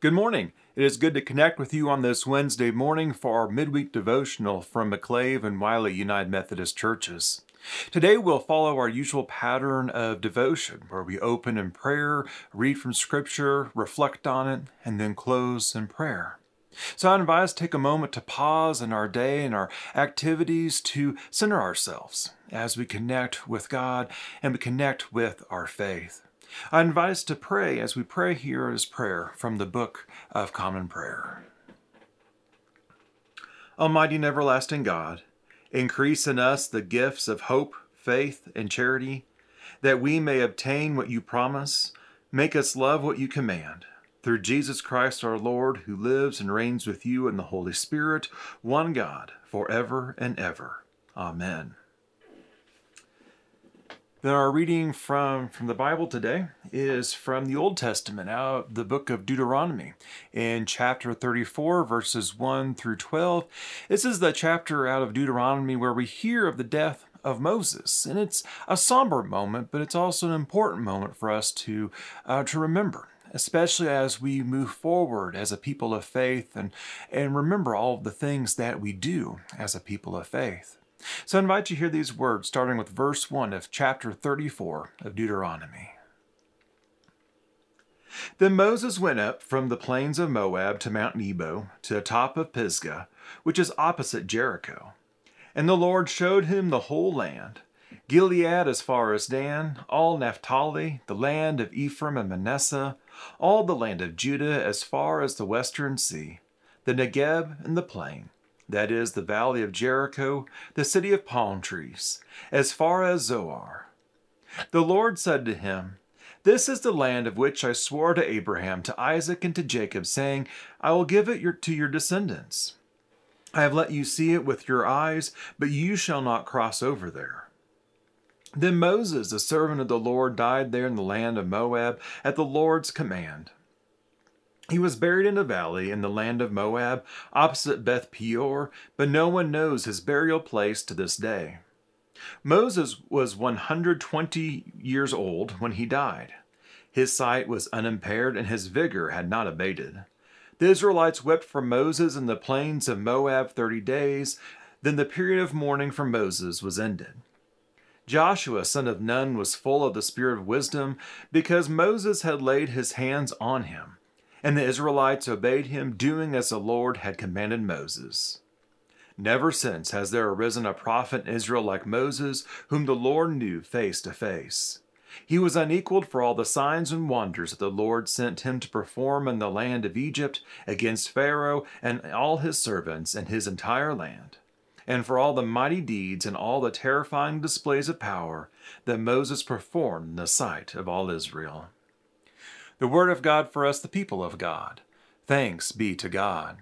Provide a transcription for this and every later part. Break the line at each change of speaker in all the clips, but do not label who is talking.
Good morning. It is good to connect with you on this Wednesday morning for our midweek devotional from McClave and Wiley United Methodist Churches. Today we'll follow our usual pattern of devotion where we open in prayer, read from Scripture, reflect on it, and then close in prayer. So I invite us to take a moment to pause in our day and our activities to center ourselves as we connect with God and we connect with our faith. I invite us to pray as we pray here as prayer from the Book of Common Prayer. Almighty and everlasting God, increase in us the gifts of hope, faith, and charity, that we may obtain what you promise. Make us love what you command. Through Jesus Christ our Lord, who lives and reigns with you in the Holy Spirit, one God, forever and ever. Amen. Then our reading from the Bible today is from the Old Testament, out of the book of Deuteronomy, in chapter 34, verses 1 through 12. This is the chapter out of Deuteronomy where we hear of the death of Moses. And it's a somber moment, but it's also an important moment for us to remember, especially as we move forward as a people of faith and remember all of the things that we do as a people of faith. So I invite you to hear these words, starting with verse 1 of chapter 34 of Deuteronomy. Then Moses went up from the plains of Moab to Mount Nebo, to the top of Pisgah, which is opposite Jericho. And the Lord showed him the whole land, Gilead as far as Dan, all Naphtali, the land of Ephraim and Manasseh, all the land of Judah as far as the western sea, the Negeb and the plain, that is, the valley of Jericho, the city of palm trees, as far as Zoar. The Lord said to him, This is the land of which I swore to Abraham, to Isaac, and to Jacob, saying, I will give it to your descendants. I have let you see it with your eyes, but you shall not cross over there. Then Moses, the servant of the Lord, died there in the land of Moab at the Lord's command. He was buried in a valley in the land of Moab, opposite Beth Peor, but no one knows his burial place to this day. Moses was 120 years old when he died. His sight was unimpaired and his vigor had not abated. The Israelites wept for Moses in the plains of Moab 30 days. Then the period of mourning for Moses was ended. Joshua, son of Nun, was full of the spirit of wisdom because Moses had laid his hands on him. And the Israelites obeyed him, doing as the Lord had commanded Moses. Never since has there arisen a prophet in Israel like Moses, whom the Lord knew face to face. He was unequaled for all the signs and wonders that the Lord sent him to perform in the land of Egypt against Pharaoh and all his servants and his entire land, and for all the mighty deeds and all the terrifying displays of power that Moses performed in the sight of all Israel. The word of God for us, the people of God. Thanks be to God.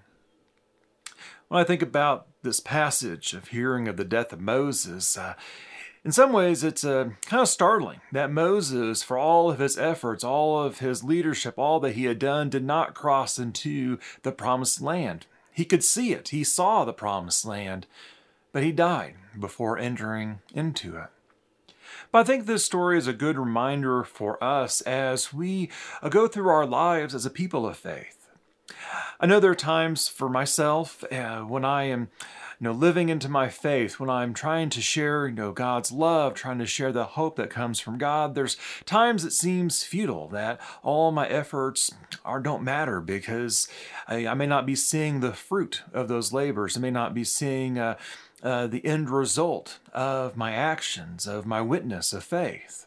When I think about this passage of hearing of the death of Moses, in some ways it's kind of startling that Moses, for all of his efforts, all of his leadership, all that he had done, did not cross into the promised land. He could see it. He saw the promised land, but he died before entering into it. But I think this story is a good reminder for us as we go through our lives as a people of faith. I know there are times for myself when I am living into my faith, when I'm trying to share God's love, trying to share the hope that comes from God. There's times it seems futile, that all my efforts don't matter because I may not be seeing the fruit of those labors. I may not be seeing the end result of my actions, of my witness of faith.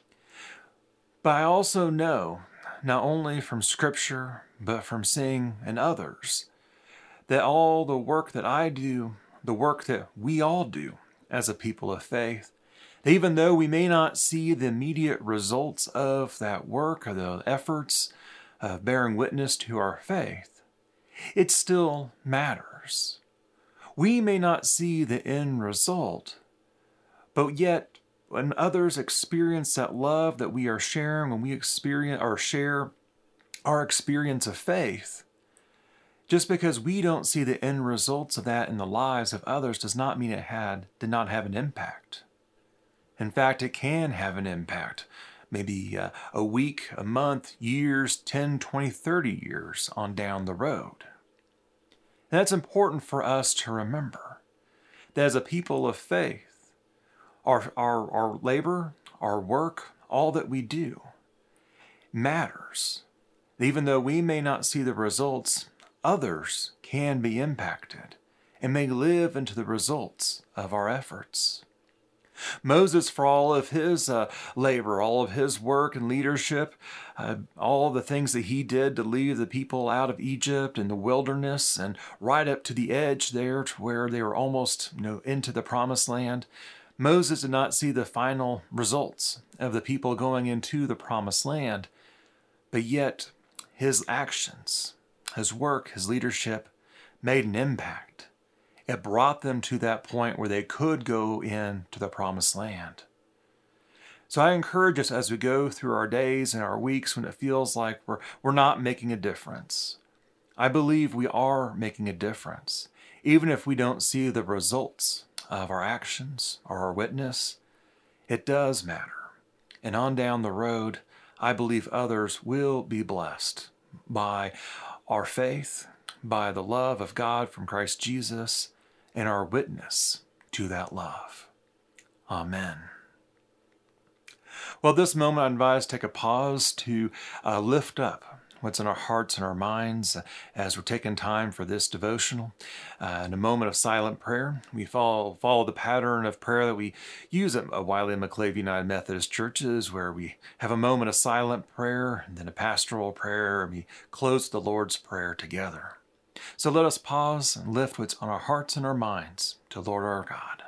But I also know, not only from Scripture, but from seeing in others, that all the work that I do, the work that we all do as a people of faith, that even though we may not see the immediate results of that work or the efforts of bearing witness to our faith, it still matters. We may not see the end result, but yet when others experience that love that we are sharing, when we experience or share our experience of faith, just because we don't see the end results of that in the lives of others does not mean it did not have an impact. In fact, it can have an impact maybe a week, a month, years, 10, 20, 30 years on down the road. And that's important for us to remember, that as a people of faith, our labor, our work, all that we do matters. Even though we may not see the results, others can be impacted and may live into the results of our efforts. Moses, for all of his labor, all of his work and leadership, all the things that he did to lead the people out of Egypt and the wilderness and right up to the edge there to where they were almost into the promised land, Moses did not see the final results of the people going into the promised land, but yet his actions, his work, his leadership made an impact. It brought them to that point where they could go into the promised land. So I encourage us as we go through our days and our weeks when it feels like we're not making a difference. I believe we are making a difference, even if we don't see the results of our actions or our witness. It does matter. And on down the road, I believe others will be blessed by our faith, by the love of God from Christ Jesus, and our witness to that love. Amen. Well, at this moment, I advise take a pause to lift up what's in our hearts and our minds as we're taking time for this devotional. In a moment of silent prayer, we follow the pattern of prayer that we use at Wiley and McClave United Methodist Churches, where we have a moment of silent prayer and then a pastoral prayer, and we close the Lord's Prayer together. So let us pause and lift what's on our hearts and our minds to Lord our God.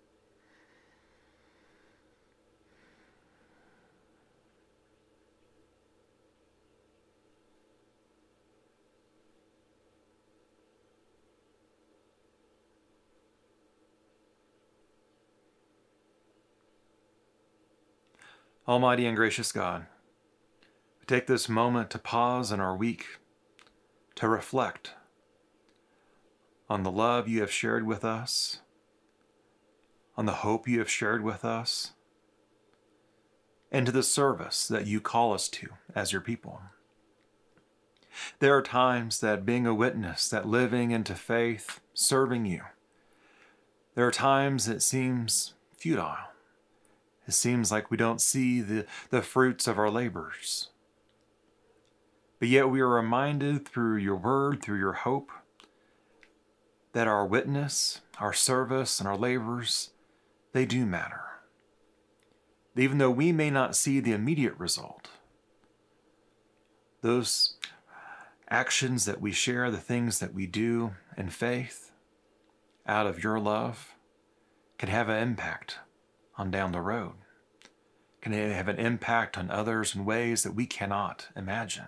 Almighty and gracious God, we take this moment to pause in our week, to reflect on the love you have shared with us, on the hope you have shared with us, and to the service that you call us to as your people. There are times that being a witness, that living into faith, serving you, there are times it seems futile. It seems like we don't see the fruits of our labors. But yet we are reminded through your word, through your hope, that our witness, our service, and our labors, they do matter. Even though we may not see the immediate result, those actions that we share, the things that we do in faith, out of your love, can have an impact on down the road, can have an impact on others in ways that we cannot imagine.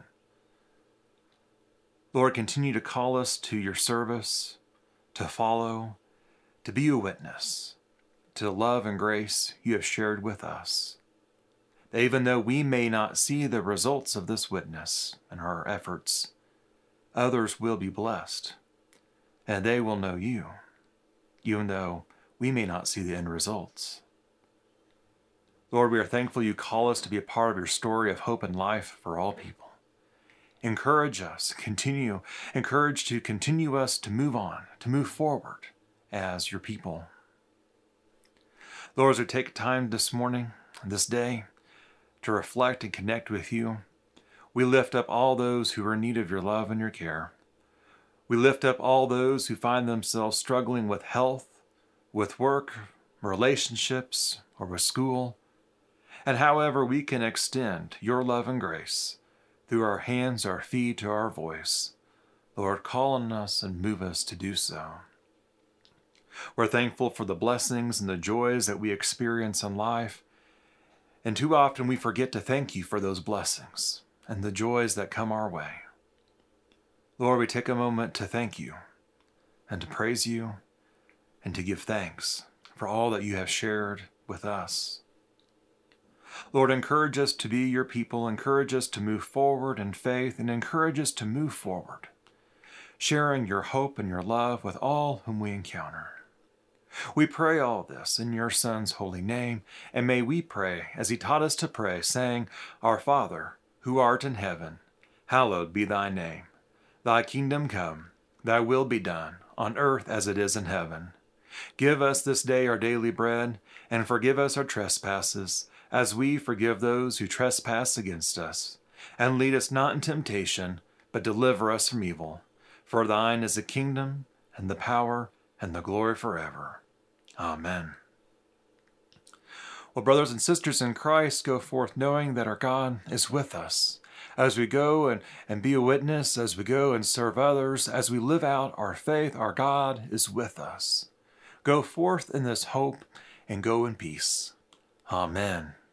Lord, continue to call us to your service, to follow, to be a witness, to the love and grace you have shared with us. That even though we may not see the results of this witness and our efforts, others will be blessed, and they will know you, even though we may not see the end results. Lord, we are thankful you call us to be a part of your story of hope and life for all people. Encourage us, continue us to move on, to move forward as your people. Lord, as we take time this morning, this day, to reflect and connect with you, we lift up all those who are in need of your love and your care. We lift up all those who find themselves struggling with health, with work, relationships, or with school, and however we can extend your love and grace through our hands, our feet, or our voice. Lord, call on us and move us to do so. We're thankful for the blessings and the joys that we experience in life, and too often we forget to thank you for those blessings and the joys that come our way. Lord, we take a moment to thank you and to praise you and to give thanks for all that you have shared with us. Lord, encourage us to be your people, encourage us to move forward in faith, and encourage us to move forward, sharing your hope and your love with all whom we encounter. We pray all this in your Son's holy name, and may we pray as he taught us to pray, saying, Our Father, who art in heaven, hallowed be thy name. Thy kingdom come, thy will be done, on earth as it is in heaven. Give us this day our daily bread, and forgive us our trespasses, as we forgive those who trespass against us. And lead us not in temptation, but deliver us from evil. For thine is the kingdom, and the power, and the glory forever. Amen. Well, brothers and sisters in Christ, go forth knowing that our God is with us. As we go and be a witness, as we go and serve others, as we live out our faith, our God is with us. Go forth in this hope and go in peace. Amen.